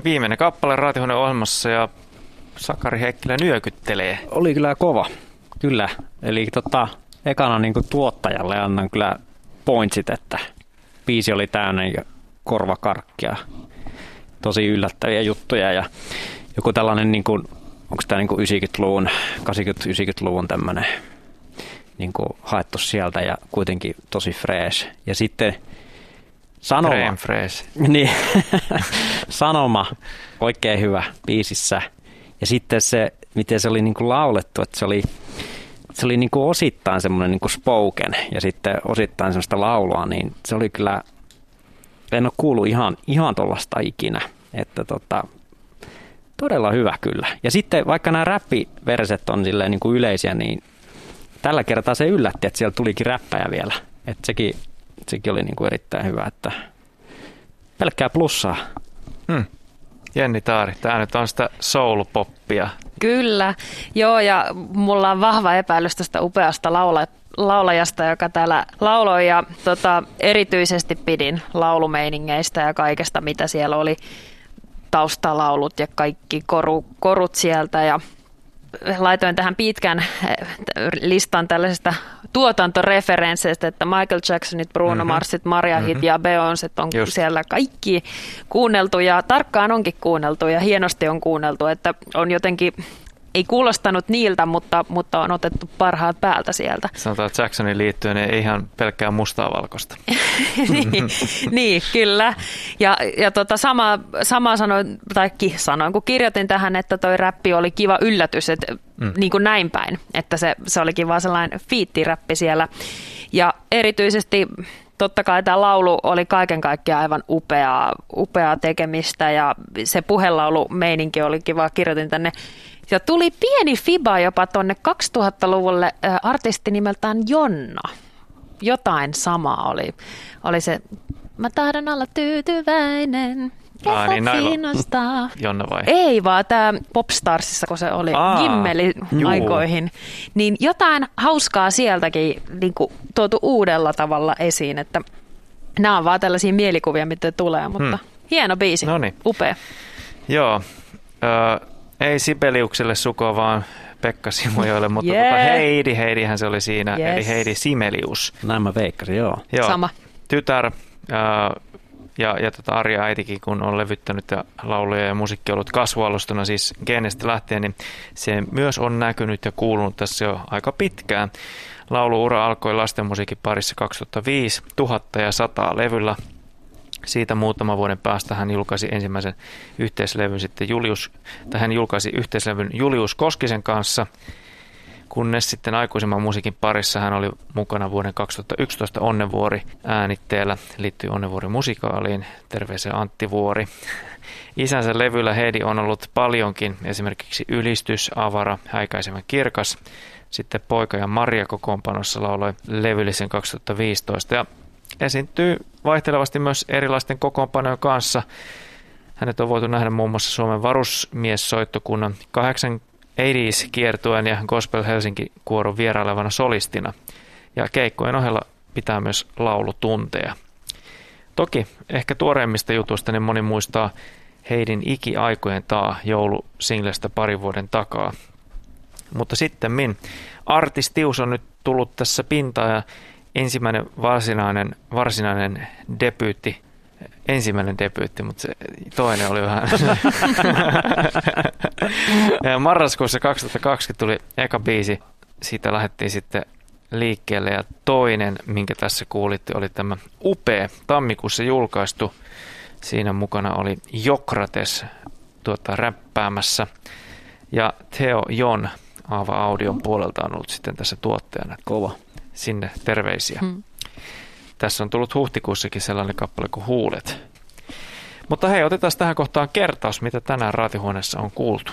Viimeinen kappale Raatihuoneen ohjelmassa ja Sakari Heikkilä nyökyttelee. Oli kyllä kova, kyllä. Eli ekana niin kuin tuottajalle annan kyllä pointsit, että biisi oli täynnä ja korvakarkkia. Tosi yllättäviä juttuja ja joku tällainen, niin kuin, onko tämä niin kuin 90-luvun, 80-90-luvun tämmöinen niin kuin haettu sieltä ja kuitenkin tosi fresh. Ja sitten sanoma. Fresh. Niin, sanoma oikein hyvä biisissä. Ja sitten se, miten se oli niin kuin laulettu, että se oli niin kuin osittain semmoinen niin kuin spoken ja sitten osittain semmoista laulua, niin se oli kyllä, en ole kuullut ihan tollaista ikinä, että todella hyvä kyllä. Ja sitten vaikka nämä räppiverset on silleen niin kuin yleisiä, niin tällä kertaa se yllätti, että siellä tulikin räppäjä vielä. Että sekin oli niin kuin erittäin hyvä, että pelkkää plussaa. Jenni Taari, tämä nyt on sitä soul-poppia. Kyllä, joo, ja mulla on vahva epäilys tästä upeasta laulajasta, joka täällä lauloi, ja erityisesti pidin laulumeiningeistä ja kaikesta, mitä siellä oli, taustalaulut ja kaikki korut sieltä, ja laitoin tähän pitkän listan tällaisista tuotantoreferensseistä, että Michael Jacksonit, Bruno Marsit, Maria Hit ja Beyoncé on siellä kaikki kuunneltu ja tarkkaan onkin kuunneltu ja hienosti on kuunneltu, että on jotenkin, ei kuulostanut niiltä, mutta on otettu parhaat päältä sieltä. Sanotaan, että Jacksonin liittyen ei ihan pelkkää mustaa valkoista. niin, kyllä. Ja sama sanoin, kun kirjoitin tähän, että toi räppi oli kiva yllätys, että niin kuin näin päin, että se olikin vaan sellainen fiittiräppi siellä. Ja erityisesti totta kai tämä laulu oli kaiken kaikkiaan aivan upeaa tekemistä ja se puhelaulumeininki oli kiva, kirjoitin tänne. Ja tuli pieni fiba jopa tuonne 2000-luvulle artisti nimeltään Jonna. Jotain samaa oli se, mä tahdon olla tyytyväinen, ketä kiinnostaa. Jonna vai? Ei vaan tämä Popstarsissa, kun se oli Gimmeli-aikoihin. Niin jotain hauskaa sieltäkin niin kuin tuotu uudella tavalla esiin, että nämä on vaan tällaisia mielikuvia, mitä tulee, mutta hieno biisi, upea. Joo, ei Sibeliukselle suko, vaan Pekka Simojoelle, mutta Heidihän se oli siinä, eli Heidi Simelius. Näin mä veikkasin, joo. Sama. Tytär ja Arja äitikin, kun on levyttänyt ja lauluja ja musiikki ollut kasvualustana, siis genestä lähtien, niin se myös on näkynyt ja kuulunut tässä jo aika pitkään. Lauluura alkoi lastenmusiikin parissa 2005, 1000 ja 100 levyllä. Siitä muutaman vuoden päästä hän julkaisi ensimmäisen yhteislevyn sitten hän julkaisi yhteislevyn Julius Koskisen kanssa, kunnes sitten aikuisemman musiikin parissa hän oli mukana vuoden 2011 Onnenvuori äänitteellä, liittyi Onnenvuori musikaaliin, terveisiä Antti Vuori. Isänsä levyllä Heidi on ollut paljonkin, esimerkiksi Ylistys, Avara, Häikäisevän kirkas, sitten Poika ja Maria kokoonpanossa lauloi levyllisen 2015 ja esiintyy vaihtelevasti myös erilaisten kokoonpanojen kanssa. Hänet on voitu nähdä muun muassa Suomen varusmiessoittokunnan 80s kiertueen ja Gospel Helsinki-kuoron vierailevana solistina. Ja keikkojen ohella pitää myös laulutunteja. Toki ehkä tuoreimmista jutuista niin moni muistaa Heidin Ikiaikojen taa joulusinglestä parin vuoden takaa. Mutta sittemmin artistius on nyt tullut tässä pintaan ja ensimmäinen varsinainen debyytti, mutta se toinen oli vähän. Marraskuussa 2020 tuli eka biisi, siitä lähdettiin sitten liikkeelle ja toinen, minkä tässä kuulitte, oli tämä upea tammikuussa julkaistu. Siinä mukana oli Jokrates räppäämässä ja Theo Jon Aava Audion puolelta on ollut sitten tässä tuottajana. Kova. Sinne terveisiä. Tässä on tullut huhtikuussakin sellainen kappale kuin Huulet. Mutta hei, otetaan tähän kohtaan kertaus, mitä tänään Raatihuoneessa on kuultu.